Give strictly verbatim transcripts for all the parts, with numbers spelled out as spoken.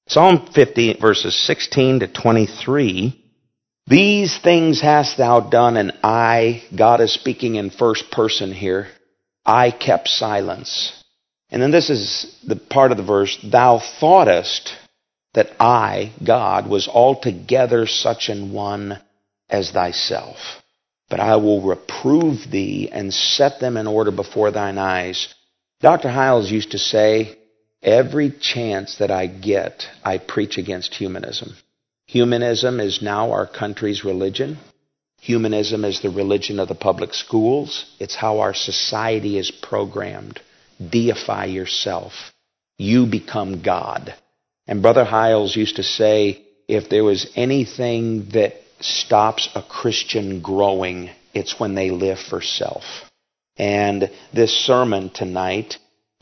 Psalm fifty, verses sixteen to twenty-three. These things hast thou done, and I, God is speaking in first person here, I kept silence. And then this is the part of the verse, thou thoughtest that I, God, was altogether such an one as thyself. But I will reprove thee and set them in order before thine eyes. Doctor Hiles used to say, every chance that I get, I preach against humanism. Humanism is now our country's religion. Humanism is the religion of the public schools. It's how our society is programmed. Deify yourself. You become God. And Brother Hiles used to say, if there was anything that stops a Christian growing, it's when they live for self. And this sermon tonight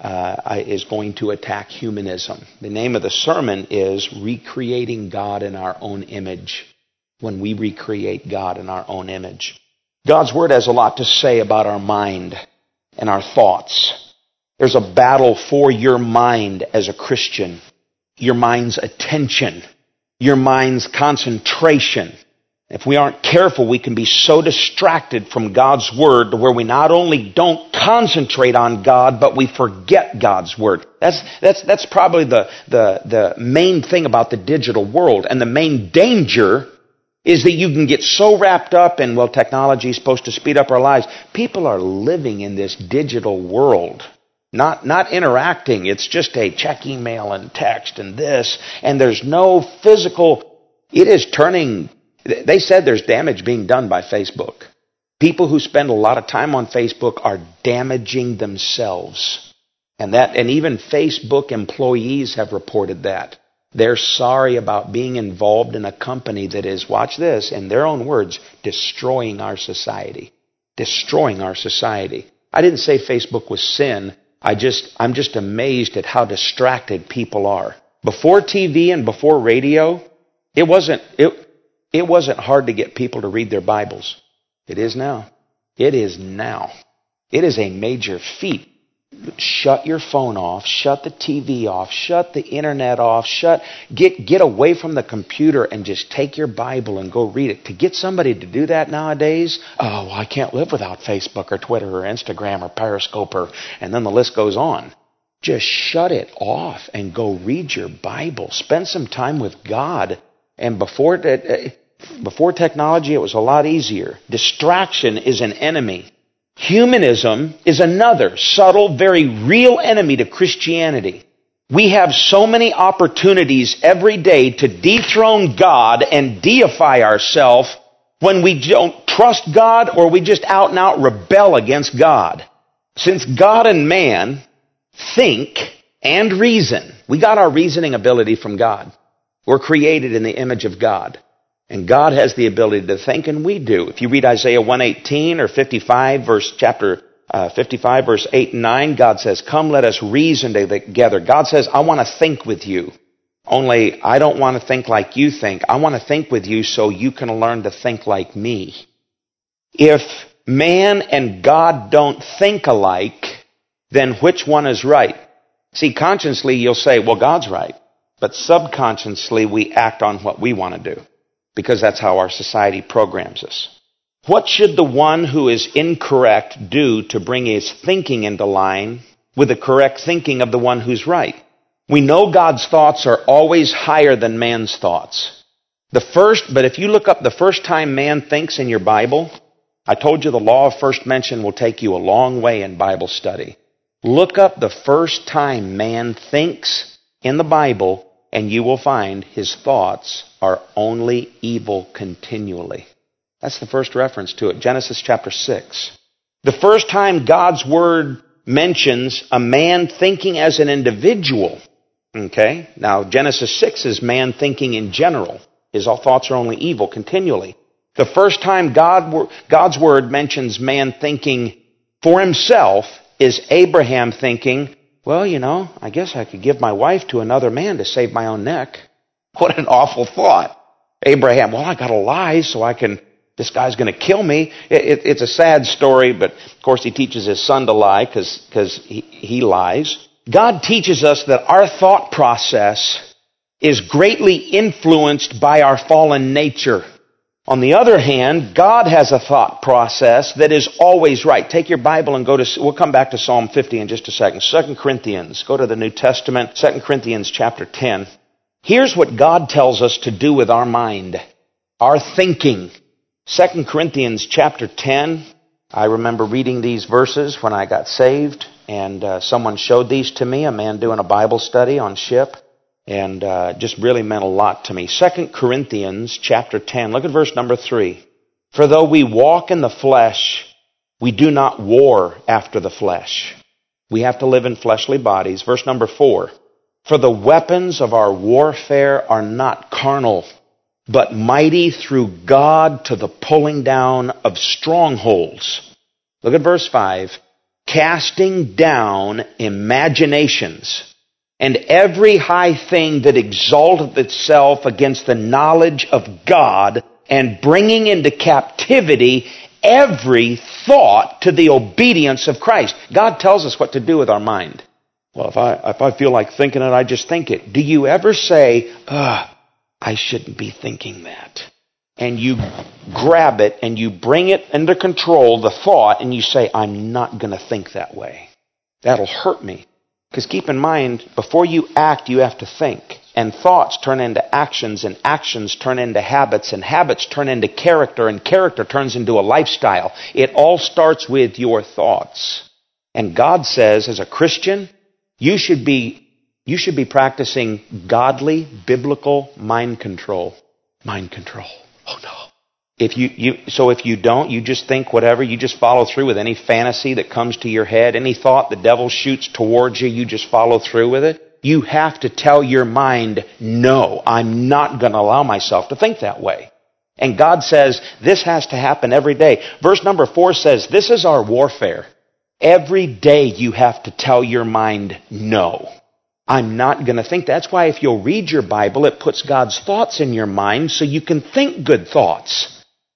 uh, is going to attack humanism. The name of the sermon is Recreating God in Our Own Image. When we recreate God in our own image. God's Word has a lot to say about our mind and our thoughts. There's a battle for your mind as a Christian. Your mind's attention. Your mind's concentration. If we aren't careful, we can be so distracted from God's Word to where we not only don't concentrate on God, but we forget God's Word. That's, that's, that's probably the, the, the main thing about the digital world. And the main danger is that you can get so wrapped up in, well, technology is supposed to speed up our lives. People are living in this digital world. Not, not interacting. It's just a check email and text and this. And there's no physical, it is turning. They said there's damage being done by Facebook. People who spend a lot of time on Facebook are damaging themselves. And that, and even Facebook employees have reported that. They're sorry about being involved in a company that is, watch this, in their own words, destroying our society. Destroying our society. I didn't say Facebook was sin. I just, I'm just amazed at how distracted people are. Before T V and before radio, it wasn't, it, It wasn't hard to get people to read their Bibles. It is now. It is now. It is a major feat. Shut your phone off. Shut the T V off. Shut the internet off. Shut. Get get away from the computer and just take your Bible and go read it. To get somebody to do that nowadays, oh, well, I can't live without Facebook or Twitter or Instagram or Periscope or, and then the list goes on. Just shut it off and go read your Bible. Spend some time with God. And before before technology, it was a lot easier. Distraction is an enemy. Humanism is another subtle, very real enemy to Christianity. We have so many opportunities every day to dethrone God and deify ourselves when we don't trust God or we just out and out rebel against God. Since God and man think and reason, we got our reasoning ability from God. We're created in the image of God. And God has the ability to think, and we do. If you read Isaiah one eighteen or fifty-five, verse chapter uh, fifty-five, verse eight and nine, God says, come, let us reason together. God says, I want to think with you. Only I don't want to think like you think. I want to think with you so you can learn to think like me. If man and God don't think alike, then which one is right? See, consciously you'll say, well, God's right. But subconsciously we act on what we want to do. Because that's how our society programs us. What should the one who is incorrect do to bring his thinking into line with the correct thinking of the one who's right? We know God's thoughts are always higher than man's thoughts. The first, but if you look up the first time man thinks in your Bible, I told you the law of first mention will take you a long way in Bible study. Look up the first time man thinks in the Bible, and you will find his thoughts are only evil continually. That's the first reference to it. Genesis chapter six. The first time God's Word mentions a man thinking as an individual. Okay? Now, Genesis six is man thinking in general. His thoughts are only evil continually. The first time God, God's Word mentions man thinking for himself is Abraham thinking, well, you know, I guess I could give my wife to another man to save my own neck. What an awful thought. Abraham, well, I got to lie so I can, this guy's going to kill me. It, it, it's a sad story, but of course he teaches his son to lie because he, he lies. God teaches us that our thought process is greatly influenced by our fallen nature. On the other hand, God has a thought process that is always right. Take your Bible and go to, we'll come back to Psalm fifty in just a second. Second Corinthians, go to the New Testament, Second Corinthians chapter ten. Here's what God tells us to do with our mind, our thinking. Second Corinthians chapter ten, I remember reading these verses when I got saved, and uh, someone showed these to me, a man doing a Bible study on ship. And uh, just really meant a lot to me. Second Corinthians chapter ten. Look at verse number three. For though we walk in the flesh, we do not war after the flesh. We have to live in fleshly bodies. Verse number four. For the weapons of our warfare are not carnal, but mighty through God to the pulling down of strongholds. Look at verse five. Casting down imaginations and every high thing that exalteth itself against the knowledge of God, and bringing into captivity every thought to the obedience of Christ. God tells us what to do with our mind. Well, if I, if I feel like thinking it, I just think it. Do you ever say, ugh, I shouldn't be thinking that? And you grab it and you bring it under control, the thought, and you say, I'm not going to think that way. That'll hurt me. Because keep in mind, before you act, you have to think. And thoughts turn into actions, and actions turn into habits, and habits turn into character, and character turns into a lifestyle. It all starts with your thoughts. And God says, as a Christian, you should be, you should be practicing godly, biblical mind control. Mind control. Oh no. If you, you, so if you don't, you just think whatever, you just follow through with any fantasy that comes to your head, any thought the devil shoots towards you, you just follow through with it. You have to tell your mind, no, I'm not going to allow myself to think that way. And God says, this has to happen every day. Verse number four says, this is our warfare. Every day you have to tell your mind, no, I'm not going to think. That's why if you'll read your Bible, it puts God's thoughts in your mind so you can think good thoughts.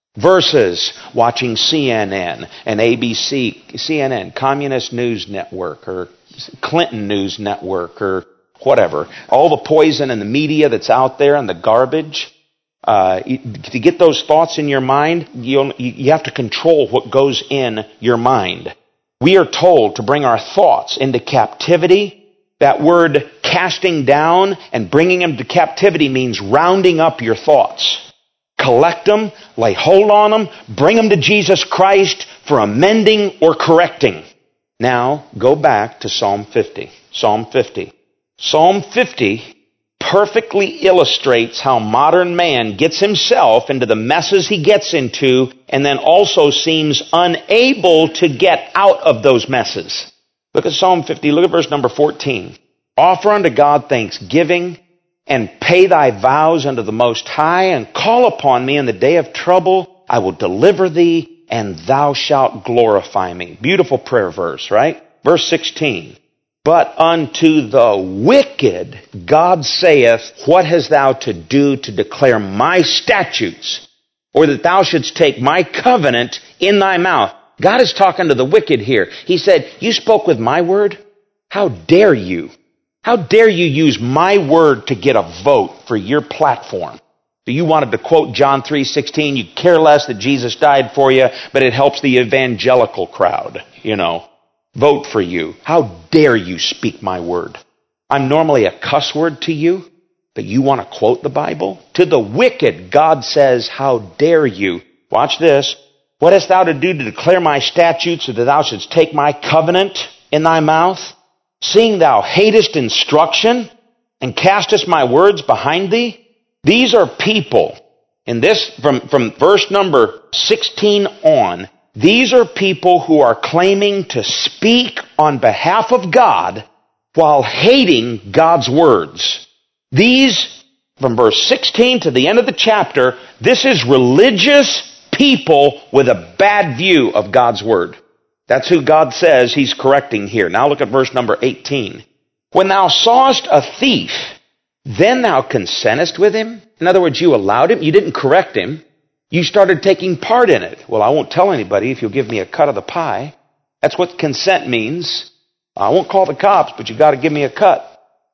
Versus watching C N N and A B C, C N N, Communist News Network, or Clinton News Network, or whatever. All the poison in the media that's out there and the garbage. Uh, to get those thoughts in your mind, you'll, you have to control what goes in your mind. We are told to bring our thoughts into captivity. That word casting down and bringing them to captivity means rounding up your thoughts. Collect them, lay hold on them, bring them to Jesus Christ for amending or correcting. Now, go back to Psalm fifty. Psalm fifty. Psalm fifty perfectly illustrates how modern man gets himself into the messes he gets into, and then also seems unable to get out of those messes. Look at Psalm fifty. Look at verse number fourteen. Offer unto God thanksgiving, and pay thy vows unto the Most High, and call upon me in the day of trouble. I will deliver thee, and thou shalt glorify me. Beautiful prayer verse, right? Verse sixteen. But unto the wicked God saith, what hast thou to do to declare my statutes, or that thou shouldst take my covenant in thy mouth? God is talking to the wicked here. He said, you spoke with my word? How dare you? How dare you use my word to get a vote for your platform? So you wanted to quote John three sixteen, you care less that Jesus died for you, but it helps the evangelical crowd, you know, vote for you. How dare you speak my word? I'm normally a cuss word to you, but you want to quote the Bible? To the wicked, God says, how dare you? Watch this. What hast thou to do to declare my statutes, so that thou shouldst take my covenant in thy mouth? Seeing thou hatest instruction, and castest my words behind thee? These are people, in this, from, from verse number sixteen on, these are people who are claiming to speak on behalf of God while hating God's words. These, from verse sixteen to the end of the chapter, this is religious people with a bad view of God's word. That's who God says he's correcting here. Now look at verse number eighteen. When thou sawest a thief, then thou consentest with him? In other words, you allowed him, you didn't correct him. You started taking part in it. Well, I won't tell anybody if you'll give me a cut of the pie. That's what consent means. I won't call the cops, but you got to give me a cut.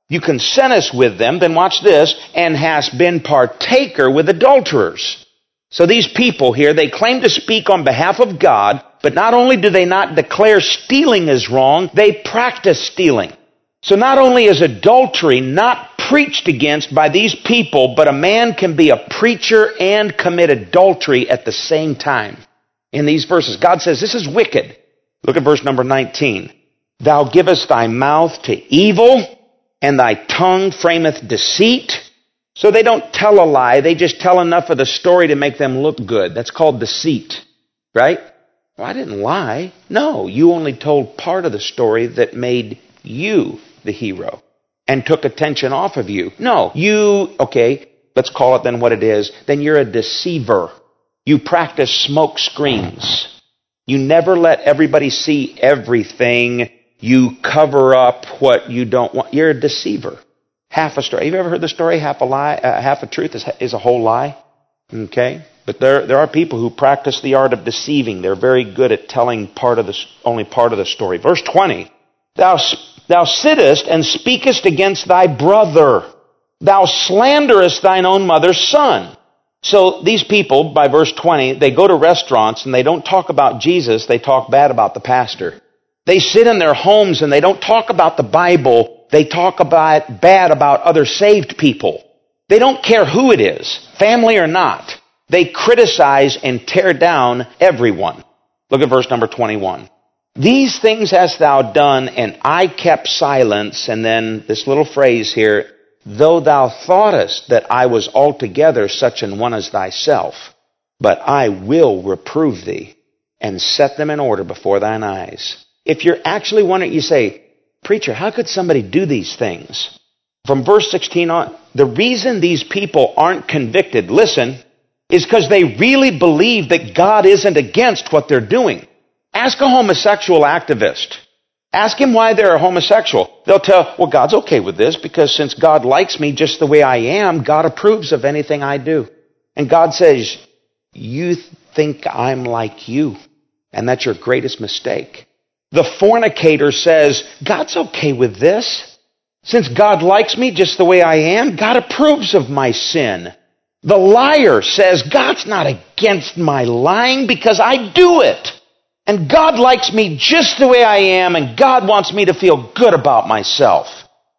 You consentest with them, then watch this, and hast been partaker with adulterers. So these people here, they claim to speak on behalf of God, but not only do they not declare stealing is wrong, they practice stealing. So not only is adultery not preached against by these people, but a man can be a preacher and commit adultery at the same time. In these verses, God says this is wicked. Look at verse number nineteen. Thou givest thy mouth to evil, and thy tongue frameth deceit. So they don't tell a lie, they just tell enough of the story to make them look good. That's called deceit, right? Well, I didn't lie. No, you only told part of the story that made you the hero and took attention off of you. No, you, okay, let's call it then what it is. Then you're a deceiver. You practice smoke screens. You never let everybody see everything. You cover up what you don't want. You're a deceiver. Half a story. Have you ever heard the story? Half a lie, uh, half a truth is, is a whole lie. Okay, but there there are people who practice the art of deceiving. They're very good at telling part of the only part of the story. Verse twenty. Thou thou sittest and speakest against thy brother. Thou slanderest thine own mother's son. So these people, by verse twenty, they go to restaurants and they don't talk about Jesus. They talk bad about the pastor. They sit in their homes and they don't talk about the Bible. They talk about bad about other saved people. They don't care who it is, family or not. They criticize and tear down everyone. Look at verse number twenty-one. These things hast thou done, and I kept silence. And then this little phrase here, though thou thoughtest that I was altogether such an one as thyself, but I will reprove thee and set them in order before thine eyes. If you're actually wondering, you say, preacher, how could somebody do these things? From verse sixteen on, the reason these people aren't convicted, listen, is because they really believe that God isn't against what they're doing. Ask a homosexual activist. Ask him why they're a homosexual. They'll tell, well, God's okay with this because since God likes me just the way I am, God approves of anything I do. And God says, you think I'm like you, and that's your greatest mistake. The fornicator says, God's okay with this. Since God likes me just the way I am, God approves of my sin. The liar says, God's not against my lying because I do it. And God likes me just the way I am, and God wants me to feel good about myself.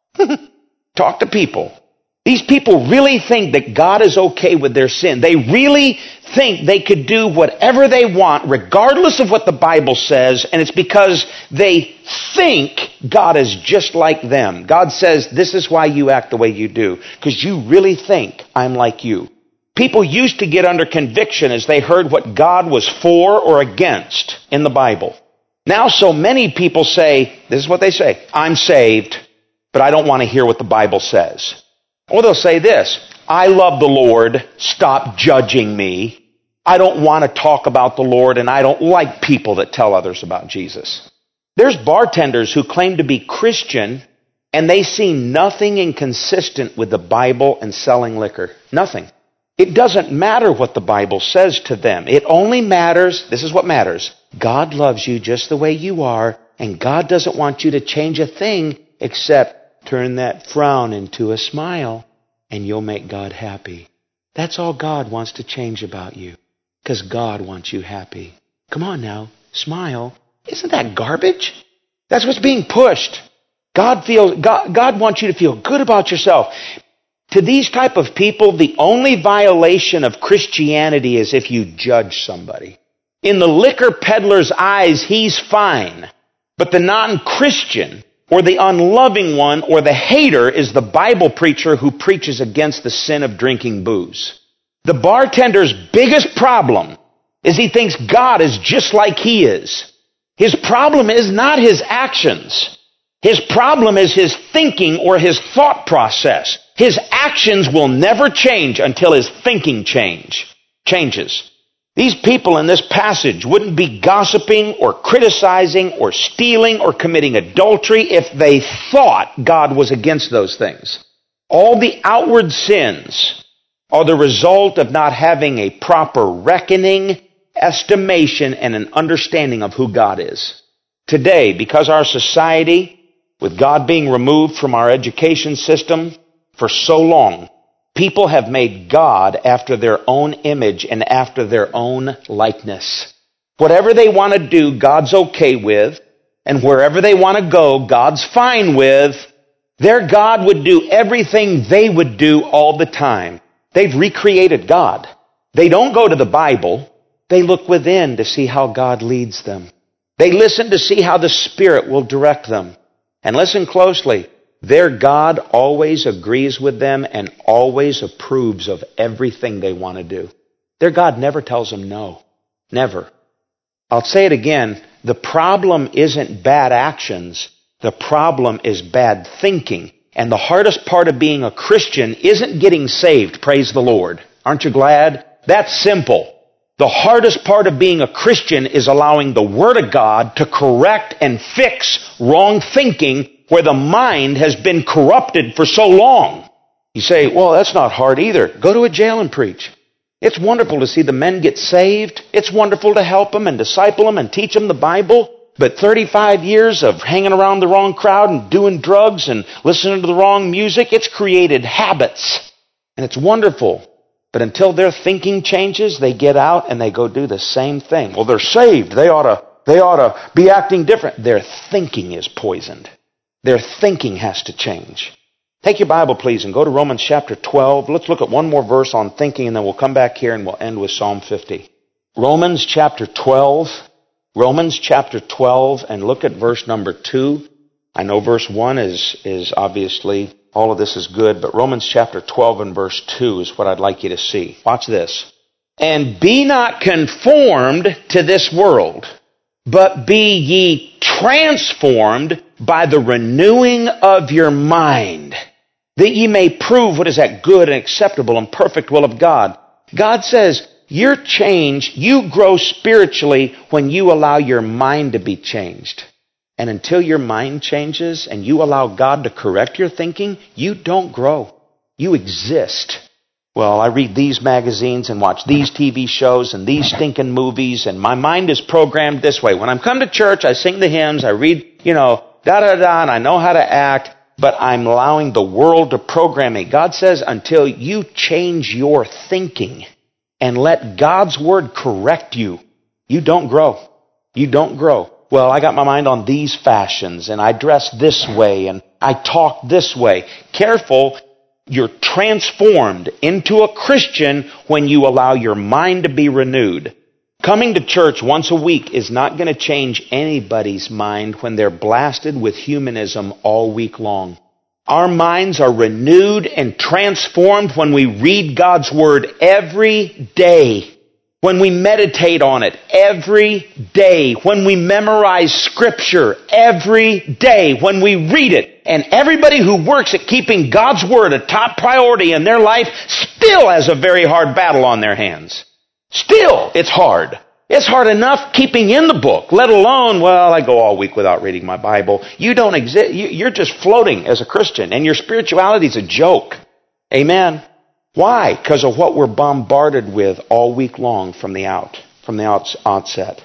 Talk to people. These people really think that God is okay with their sin. They really think they could do whatever they want, regardless of what the Bible says, and it's because they think God is just like them. God says, this is why you act the way you do, because you really think I'm like you. People used to get under conviction as they heard what God was for or against in the Bible. Now so many people say, this is what they say, I'm saved, but I don't want to hear what the Bible says. Or they'll say this, I love the Lord, stop judging me. I don't want to talk about the Lord, and I don't like people that tell others about Jesus. There's bartenders who claim to be Christian, and they see nothing inconsistent with the Bible and selling liquor. Nothing. It doesn't matter what the Bible says to them. It only matters, this is what matters, God loves you just the way you are, and God doesn't want you to change a thing except turn that frown into a smile, and you'll make God happy. That's all God wants to change about you, because God wants you happy. Come on now, smile. Isn't that garbage? That's what's being pushed. God feels, God, God wants you to feel good about yourself. To these type of people, the only violation of Christianity is if you judge somebody. In the liquor peddler's eyes, he's fine. But the non-Christian, or the unloving one, or the hater is the Bible preacher who preaches against the sin of drinking booze. The bartender's biggest problem is he thinks God is just like he is. His problem is not his actions. His problem is his thinking or his thought process. His actions will never change until his thinking change changes. These people in this passage wouldn't be gossiping or criticizing or stealing or committing adultery if they thought God was against those things. All the outward sins are the result of not having a proper reckoning, estimation, and an understanding of who God is. Today, because our society With God being removed from our education system for so long, people have made God after their own image and after their own likeness. Whatever they want to do, God's okay with. And wherever they want to go, God's fine with. Their God would do everything they would do all the time. They've recreated God. They don't go to the Bible. They look within to see how God leads them. They listen to see how the Spirit will direct them. And listen closely. Their God always agrees with them and always approves of everything they want to do. Their God never tells them no. Never. I'll say it again. The problem isn't bad actions. The problem is bad thinking. And the hardest part of being a Christian isn't getting saved, praise the Lord. Aren't you glad? That's simple. The hardest part of being a Christian is allowing the Word of God to correct and fix wrong thinking where the mind has been corrupted for so long. You say, well, that's not hard either. Go to a jail and preach. It's wonderful to see the men get saved. It's wonderful to help them and disciple them and teach them the Bible. But thirty-five years of hanging around the wrong crowd and doing drugs and listening to the wrong music, it's created habits. And it's wonderful. But until their thinking changes, they get out and they go do the same thing. Well, they're saved. They ought to, they ought to be acting different. Their thinking is poisoned. Their thinking has to change. Take your Bible, please, and go to Romans chapter twelve. Let's look at one more verse on thinking, and then we'll come back here and we'll end with Psalm fifty. Romans chapter twelve. Romans chapter twelve, and look at verse number two. I know verse one is, is obviously, all of this is good, but Romans chapter twelve and verse two is what I'd like you to see. Watch this. And be not conformed to this world, but be ye transformed by the renewing of your mind, that ye may prove what is that good and acceptable and perfect will of God. God says, you're changed, you grow spiritually when you allow your mind to be changed. And until your mind changes and you allow God to correct your thinking, you don't grow. You exist. Well, I read these magazines and watch these T V shows and these stinking movies, and my mind is programmed this way. When I come to church, I sing the hymns, I read, you know, da-da-da, and I know how to act, but I'm allowing the world to program me. God says until you change your thinking and let God's Word correct you, you don't grow. You don't grow. Well, I got my mind on these fashions, and I dress this way, and I talk this way. Careful, you're transformed into a Christian when you allow your mind to be renewed. Coming to church once a week is not going to change anybody's mind when they're blasted with humanism all week long. Our minds are renewed and transformed when we read God's Word every day. When we meditate on it every day. When we memorize Scripture every day. When we read it. And everybody who works at keeping God's Word a top priority in their life still has a very hard battle on their hands. Still, it's hard. It's hard enough keeping in the book, let alone, well, I go all week without reading my Bible. You don't exist. You're just floating as a Christian, and your spirituality is a joke. Amen. Why? Because of what we're bombarded with all week long from the out, from the outset.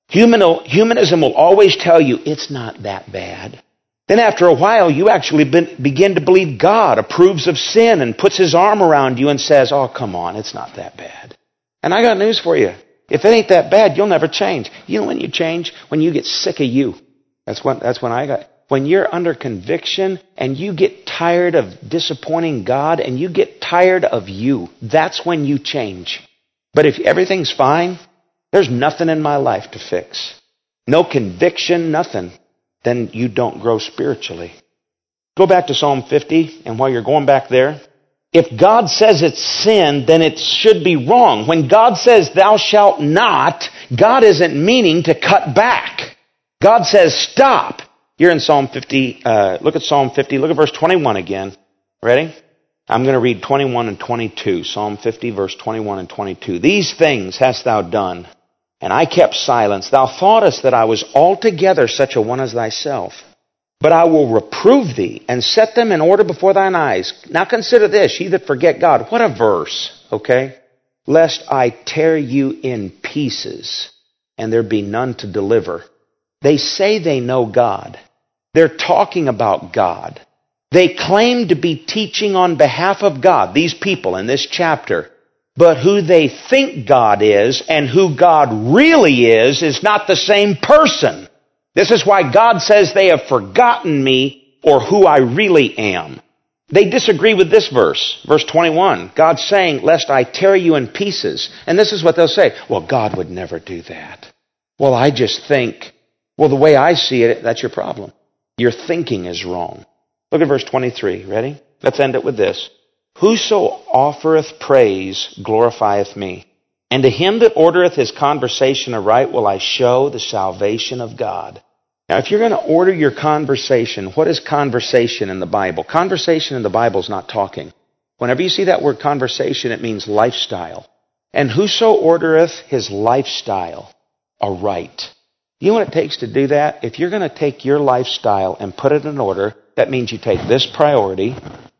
Humanism will always tell you it's not that bad. Then after a while, you actually begin to believe God approves of sin and puts His arm around you and says, oh, come on, it's not that bad. And I got news for you. If it ain't that bad, you'll never change. You know when you change? When you get sick of you. That's when, that's when I got... When you're under conviction and you get tired of disappointing God and you get tired of you, that's when you change. But if everything's fine, there's nothing in my life to fix. No conviction, nothing. Then you don't grow spiritually. Go back to Psalm fifty, and while you're going back there, if God says it's sin, then it should be wrong. When God says thou shalt not, God isn't meaning to cut back. God says stop. You're in Psalm fifty. Uh, look at Psalm fifty. Look at verse twenty-one again. Ready? I'm going to read twenty-one and twenty-two. Psalm fifty, verse twenty-one and twenty-two. These things hast thou done, and I kept silence. Thou thoughtest that I was altogether such a one as thyself. But I will reprove thee, and set them in order before thine eyes. Now consider this, ye that forget God. What a verse, okay? Lest I tear you in pieces, and there be none to deliver. They say they know God, They're talking about God. They claim to be teaching on behalf of God, these people in this chapter. But who they think God is and who God really is is not the same person. This is why God says they have forgotten me or who I really am. They disagree with this verse, verse twenty-one. God's saying, lest I tear you in pieces. And this is what they'll say. Well, God would never do that. Well, I just think, well, the way I see it, that's your problem. Your thinking is wrong. Look at verse twenty-three. Ready? Let's end it with this. Whoso offereth praise glorifieth me. And to him that ordereth his conversation aright will I show the salvation of God. Now, if you're going to order your conversation, what is conversation in the Bible? Conversation in the Bible is not talking. Whenever you see that word conversation, it means lifestyle. And whoso ordereth his lifestyle aright. You know what it takes to do that? If you're going to take your lifestyle and put it in order, that means you take this priority.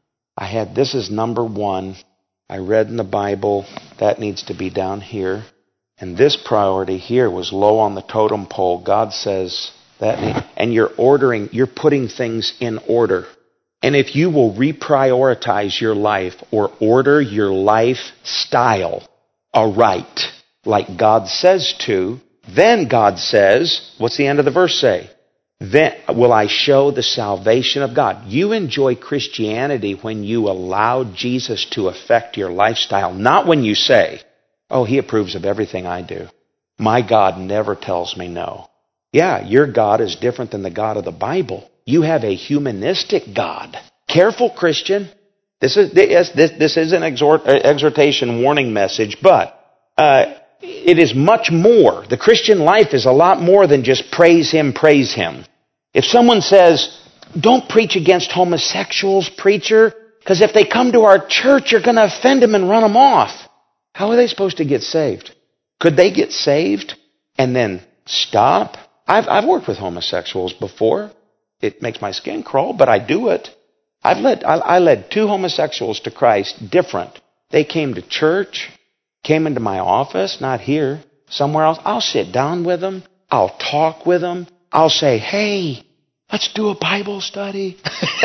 I had this as number one. I read in the Bible that needs to be down here. And this priority here was low on the totem pole. God says that, and you're ordering, you're putting things in order. And if you will reprioritize your life or order your lifestyle aright, like God says to, then God says, what's the end of the verse say? Then will I show the salvation of God. You enjoy Christianity when you allow Jesus to affect your lifestyle, not when you say, oh, he approves of everything I do. My God never tells me no. Yeah, your God is different than the God of the Bible. You have a humanistic God. Careful, Christian. This is this this, this is an exhort, exhortation warning message, but uh, it is much more. The Christian life is a lot more than just praise him, praise him. If someone says, don't preach against homosexuals, preacher, because if they come to our church, you're going to offend them and run them off. How are they supposed to get saved? Could they get saved and then stop? I've, I've worked with homosexuals before. It makes my skin crawl, but I do it. I've led, I, I led two homosexuals to Christ, different. They came to church, came into my office, not here, somewhere else. I'll sit down with them. I'll talk with them. I'll say, hey, let's do a Bible study.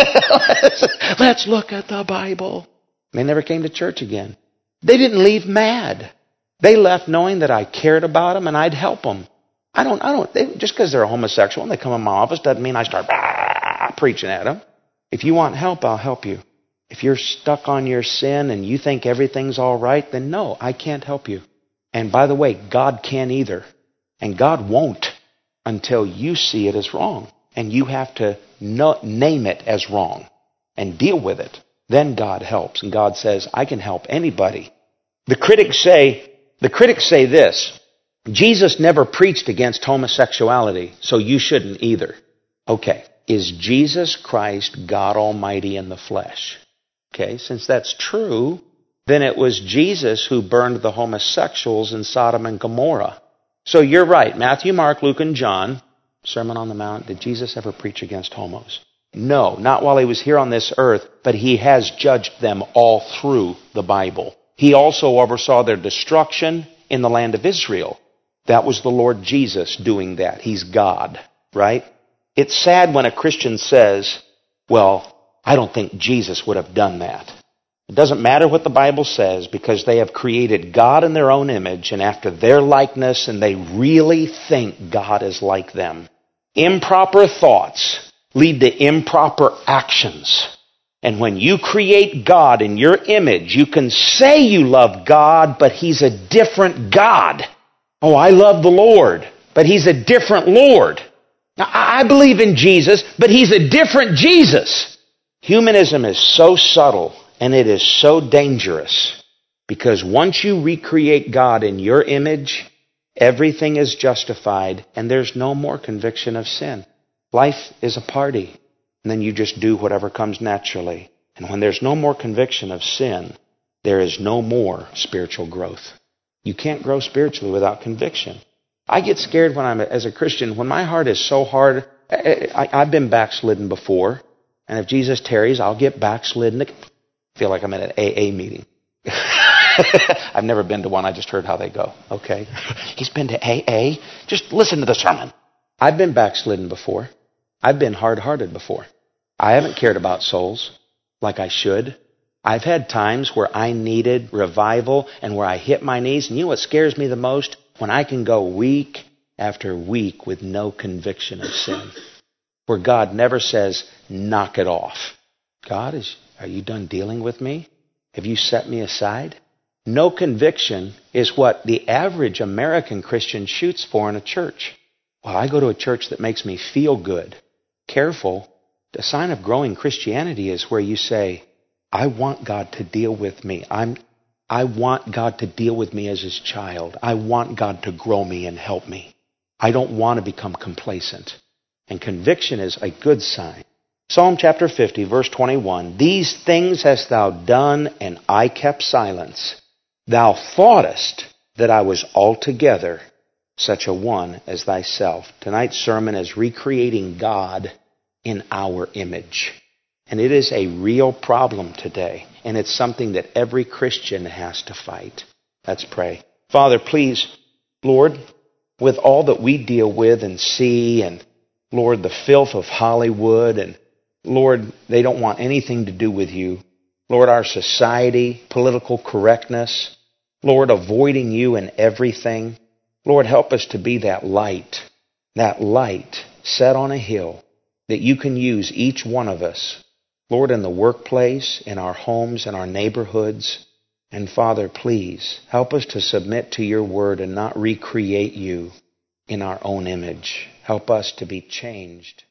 let's, let's look at the Bible. They never came to church again. They didn't leave mad. They left knowing that I cared about them and I'd help them. I don't, I don't, they, just because they're a homosexual and they come in my office doesn't mean I start bah, preaching at them. If you want help, I'll help you. If you're stuck on your sin and you think everything's all right, then no, I can't help you. And by the way, God can't either. And God won't until you see it as wrong. And you have to no, name it as wrong and deal with it. Then God helps. And God says, I can help anybody. The critics say, the critics say this, Jesus never preached against homosexuality, so you shouldn't either. Okay, is Jesus Christ God Almighty in the flesh? Okay, since that's true, then it was Jesus who burned the homosexuals in Sodom and Gomorrah. So you're right, Matthew, Mark, Luke, and John, Sermon on the Mount, did Jesus ever preach against homos? No, not while he was here on this earth, but he has judged them all through the Bible. He also oversaw their destruction in the land of Israel. That was the Lord Jesus doing that. He's God, right? It's sad when a Christian says, well, I don't think Jesus would have done that. It doesn't matter what the Bible says because they have created God in their own image and after their likeness and they really think God is like them. Improper thoughts lead to improper actions. And when you create God in your image, you can say you love God, but he's a different God. Oh, I love the Lord, but he's a different Lord. Now, I believe in Jesus, but he's a different Jesus. Humanism is so subtle and it is so dangerous because once you recreate God in your image, everything is justified and there's no more conviction of sin. Life is a party and then you just do whatever comes naturally. And when there's no more conviction of sin, there is no more spiritual growth. You can't grow spiritually without conviction. I get scared when I'm, as a Christian, when my heart is so hard. I, I, I've been backslidden before. And if Jesus tarries, I'll get backslidden. I feel like I'm at an A A meeting. I've never been to one. I just heard how they go. Okay. He's been to A A. Just listen to the sermon. I've been backslidden before. I've been hard-hearted before. I haven't cared about souls like I should. I've had times where I needed revival and where I hit my knees. And you know what scares me the most? When I can go week after week with no conviction of sin. Where God never says, knock it off. God, is, are you done dealing with me? Have you set me aside? No conviction is what the average American Christian shoots for in a church. Well, I go to a church that makes me feel good. Careful. The sign of growing Christianity is where you say, I want God to deal with me. I'm, I want God to deal with me as His child. I want God to grow me and help me. I don't want to become complacent. And conviction is a good sign. Psalm chapter fifty, verse twenty-one. These things hast thou done, and I kept silence. Thou thoughtest that I was altogether such a one as thyself. Tonight's sermon is recreating God in our image. And it is a real problem today. And it's something that every Christian has to fight. Let's pray. Father, please, Lord, with all that we deal with and see, and Lord, the filth of Hollywood, and Lord, they don't want anything to do with you. Lord, our society, political correctness, Lord, avoiding you in everything. Lord, help us to be that light, that light set on a hill that you can use each one of us. Lord, in the workplace, in our homes, in our neighborhoods. And Father, please help us to submit to your word and not recreate you in our own image. Help us to be changed